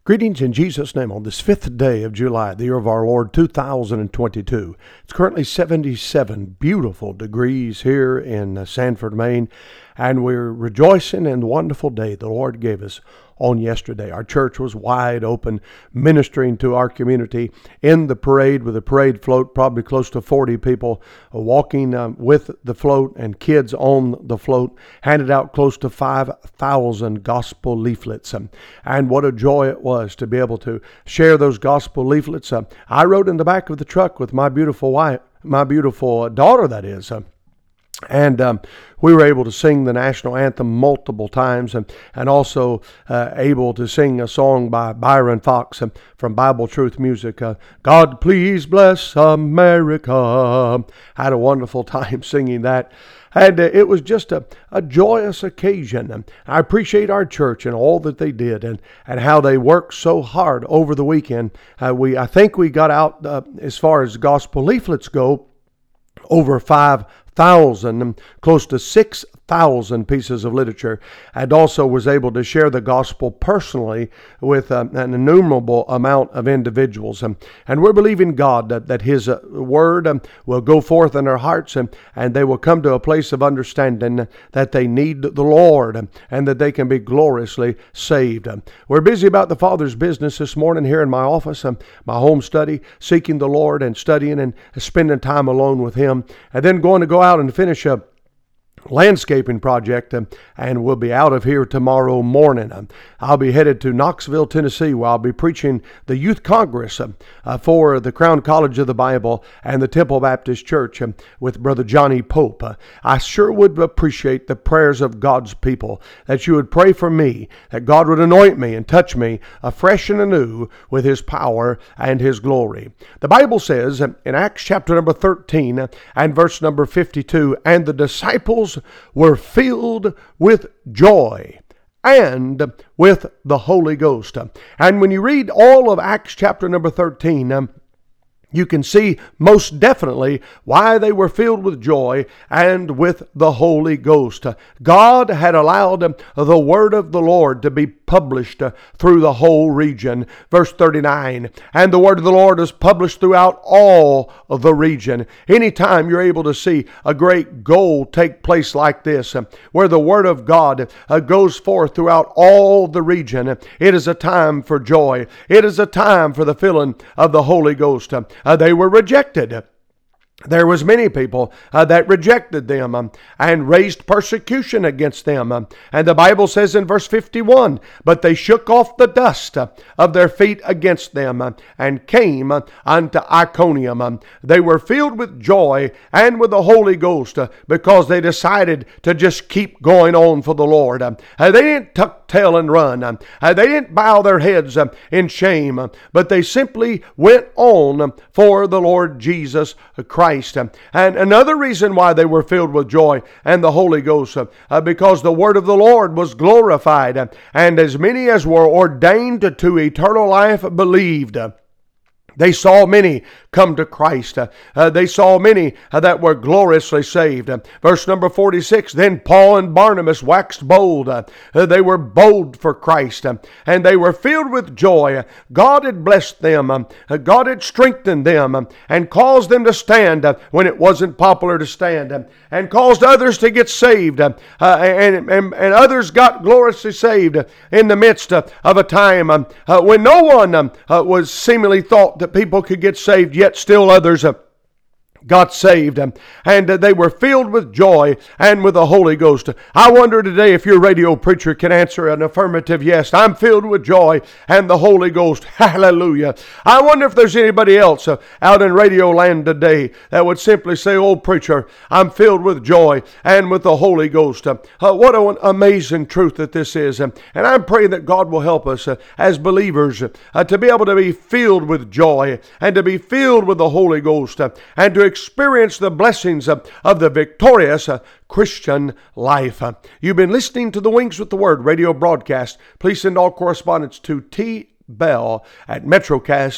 Greetings in Jesus' name on this 5th day of July, the year of our Lord 2022. It's currently 77 beautiful degrees here in Sanford, Maine, and we're rejoicing in the wonderful day the Lord gave us on yesterday. Our church was wide open, ministering to our community in the parade with a parade float, probably close to 40 people walking with the float and kids on the float, handed out close to 5,000 gospel leaflets. And what a joy it was to be able to share those gospel leaflets. I rode in the back of the truck with my beautiful wife, my beautiful daughter, that is. And we were able to sing the national anthem multiple times and also able to sing a song by Byron Fox from Bible Truth Music. God, please bless America. I had a wonderful time singing that. And it was just a joyous occasion. I appreciate our church and all that they did and how they worked so hard over the weekend. I think we got out, as far as gospel leaflets go, over 5,000, close to 6,000 pieces of literature, and also was able to share the gospel personally with an innumerable amount of individuals. And we're believing God that His word will go forth in their hearts and they will come to a place of understanding that they need the Lord and that they can be gloriously saved. We're busy about the Father's business this morning here in my office, my home study, seeking the Lord and studying and spending time alone with Him, and then going to go out and finish a landscaping project, and we'll be out of here tomorrow morning. I'll be headed to Knoxville, Tennessee, where I'll be preaching the Youth Congress for the Crown College of the Bible and the Temple Baptist Church with Brother Johnny Pope. I sure would appreciate the prayers of God's people, that you would pray for me, that God would anoint me and touch me afresh and anew with His power and His glory. The Bible says in Acts chapter number 13 and verse number 52, and the disciples were filled with joy and with the Holy Ghost. And when you read all of Acts chapter number 13, you can see most definitely why they were filled with joy and with the Holy Ghost. God had allowed the word of the Lord to be published through the whole region. Verse 39, and the word of the Lord is published throughout all of the region. Anytime you're able to see a great goal take place like this, where the word of God goes forth throughout all the region, it is a time for joy. It is a time for the filling of the Holy Ghost. They were rejected. There was many people that rejected them and raised persecution against them. And the Bible says in verse 51, but they shook off the dust of their feet against them and came unto Iconium. They were filled with joy and with the Holy Ghost because they decided to just keep going on for the Lord. They didn't tuck tail and run. They didn't bow their heads in shame, but they simply went on for the Lord Jesus Christ. And another reason why they were filled with joy and the Holy Ghost, because the word of the Lord was glorified, and as many as were ordained to eternal life believed. They saw many come to Christ. They saw many that were gloriously saved. Verse number 46, then Paul and Barnabas waxed bold. They were bold for Christ, and they were filled with joy. God had blessed them. God had strengthened them and caused them to stand when it wasn't popular to stand, and caused others to get saved. And others got gloriously saved in the midst of a time when no one was seemingly thought that people could get saved, yet still others got saved, and they were filled with joy and with the Holy Ghost. I wonder today if your radio preacher can answer an affirmative yes. I'm filled with joy and the Holy Ghost. Hallelujah. I wonder if there's anybody else out in radio land today that would simply say, oh preacher, I'm filled with joy and with the Holy Ghost. What an amazing truth that this is. And I'm praying that God will help us as believers to be able to be filled with joy and to be filled with the Holy Ghost and to experience the blessings of the victorious Christian life. You've been listening to the Wings with the Word radio broadcast. Please send all correspondence to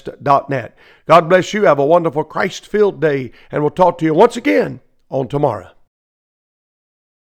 tbell@metrocast.net. God bless you. Have a wonderful Christ-filled day, and we'll talk to you once again on tomorrow.